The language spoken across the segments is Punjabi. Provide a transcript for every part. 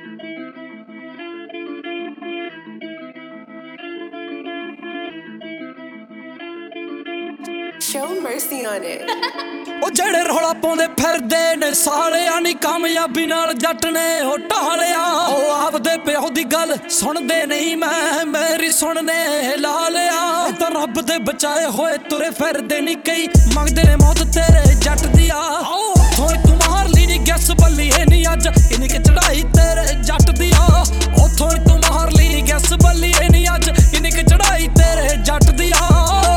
Show mercy on it. ਉਹ ਜਿਹੜੇ ਰੌਲਾ ਪਾਉਂਦੇ ਫਿਰਦੇ ਨੇ ਸਾਲਿਆਂ ਨੀ ਕਾਮਯਾਬੀ ਨਾਲ ਜੱਟ ਨੇ ਉਹ ਢਾਲਿਆ। ਉਹ ਆਪਦੇ ਪਿਓ ਦੀ ਗੱਲ ਸੁਣਦੇ ਨਹੀਂ, ਮੈਂ ਮੇਰੀ ਸੁਣਨੇ ਲਾ ਲਿਆ। ਤਾਂ ਰੱਬ ਦੇ ਬਚਾਏ ਹੋਏ ਤੁਰੇ ਫਿਰਦੇ ਨੀ ਕਈ, ਮੰਗਦੇ ਨੇ ਮੌਤ ਤੇਰੇ ਜੱਟ ਦੀ ਆ। ਉੱਥੋਂ ਤੂੰ ਮਾਰ ਲਈ ਨੀ ਗੈਸ ਬੱਲੀਏ ਨੀ ਅੱਜ ਕਿੰਨੀ ਕਿ ਚੜਾਈ ਤੇਰੇ ਜੱਟ ਦੀ ਆ। ਉੱਥੋਂ ਤੂੰ ਮਾਰ ਲਈ ਨੀ ਗੈਸ ਬੱਲੀਏ ਨੀ ਅੱਜ ਕਿੰਨੀ ਕਿ ਚੜਾਈ ਤੇਰੇ ਜੱਟ ਦੀ ਆ।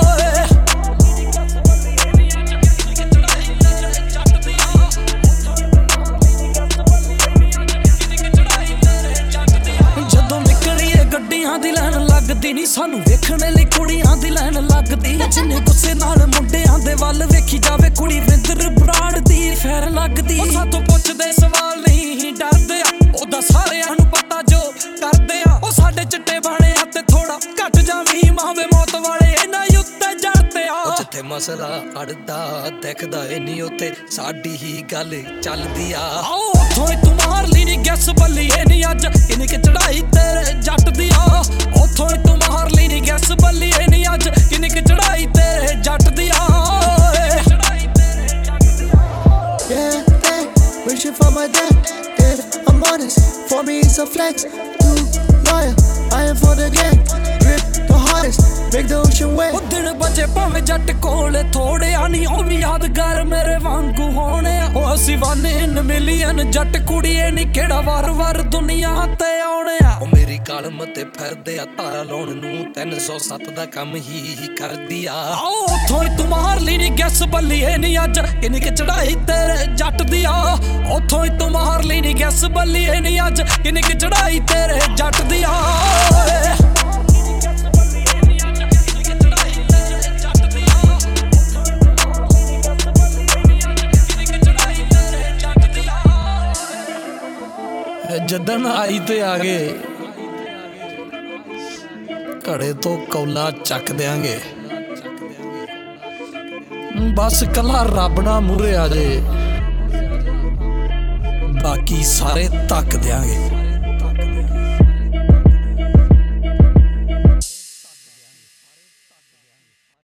ਦੀ ਲੈਣ ਲੱਗਦੀ ਨੀ ਸਾਨੂੰ ਵੇਖਣ ਲਈ ਕੁੜੀਆਂ ਦੀ ਲੈਣ ਲੱਗਦੀ। ਜਿੰਨੇ ਗੁੱਸੇ ਨਾਲ ਮੁੰਡਿਆਂ ਦੇ ਵੱਲ ਵੇਖੀ ਜਾਵੇ ਕੁੜੀ ਵਿੰਦਰ ਬਰਾੜ ਦੀ ਫੈਰ ਲੱਗਦੀ। ਉਹ ਸਾਤੋਂ ਪੁੱਛਦੇ ਸਵਾਲ ਨਹੀਂ ਡਰਦੇ ਆ, ਉਹਦਾ ਸਾਰਿਆਂ ਨੂੰ ਪਤਾ ਜੋ ਕਰਦੇ ਆ। ਉਹ ਸਾਡੇ ਚਿੱਟੇ ਬਾਣਿਆ ਤੇ ਥੋੜਾ ਘੱਟ ਜਾਵੀਂ ਮਾਵੇ ਮੌਤ ਵਾਲੇ ਇਹਨਾਂ ਉੱਤੇ ਜੜਦੇ ਆ। ਜਿੱਥੇ ਮਸਲਾ ਅੜਦਾ ਦਿਖਦਾ ਏ ਨੀ ਉੱਥੇ ਸਾਡੀ ਹੀ ਗੱਲ ਚੱਲਦੀ ਆ। ਉੱਥੋਂ ਤੂੰ ਮਾਰ ਲਈ ਨੀ ਗੈਸ ਬੱਲੀਏ ਨੀ ਅੱਜ ਕਿੰਨੀ ਕਿ ਚੜਾਈ ਤੇਰੇ ਜੱਟ ਦੀ ਆ। ਉੱਥੋਂ ਤੂੰ ਮਾਰ ਲਈ ਨੀ ਗੈਸ ਬੱਲੀਏ ਨੀ ਅੱਜ ਕਿੰਨੀ ਕਿ ਚੜਾਈ ਤੇਰੇ ਜੱਟ ਦੀ ਆ। Wishing for my dad, if I'm honest, for me it's a flex. Too loyal, I am for the gang. Rip the hardest, make the ocean wet. ਉਹ ਦਿਨ ਬਚੇ ਭਾਵੇਂ ਜੱਟ ਕੋਲ ਥੋੜਿਆ ਨੀ, ਉਹ ਵੀ ਯਾਦਗਾਰ ਮੇਰੇ ਵਾਂਗੂ ਹੋਣੇ ਆ। ਉਹ ਅਸੀਂ ਵਨ ਇਨ ਮਿਲੀਅਨ ਜੱਟ ਕੁੜੀਏ ਨੀ ਕਿਹੜਾ ਵਾਰ-ਵਾਰ ਦੁਨੀਆ ਤੇ ਆਉਣੇ ਆ। ਉਹ ਮੇਰੀ ਕਾਲਮ ਤੇ ਫਿਰਦੇ ਆ ਤਾਰਾ ਲਾਉਣ ਨੂੰ 307 ਦਾ ਕੰਮ ਹੀ ਕਰਦੀ ਆ। ਉੱਥੋਂ ਤੂੰ ਮਾਰ ਲਈ ਨੀ ਗੈਸ ਬੱਲੀਏ ਨੀ ਅੱਜ ਕਿੰਨੀ ਕਿ ਚੜਾਈ ਤੇਰੇ ਜੱਟ ਦੀ ਆ। ਉੱਥੋਂ ਤੂੰ ਮਾਰ ਲਈ ਨੀ ਗੈਸ ਬੱਲੀਏ ਨੀ ਅੱਜ ਕਿੰਨੀ ਕਿ ਚੜਾਈ ਤੇਰੇ ਜੱਟ ਦੀ ਆ। ਜਦਨ ਆਈ ਤੇ ਆ ਗਏ ਘੜੇ ਤੋਂ ਕੌਲਾ ਚੱਕ ਦਿਆਂਗੇ। ਬਸ ਕੱਲਾ ਰੱਬ ਨਾ ਮੂਹਰੇ ਆ ਜੇ, ਬਾਕੀ ਸਾਰੇ ਧੱਕ ਦਿਆਂਗੇ।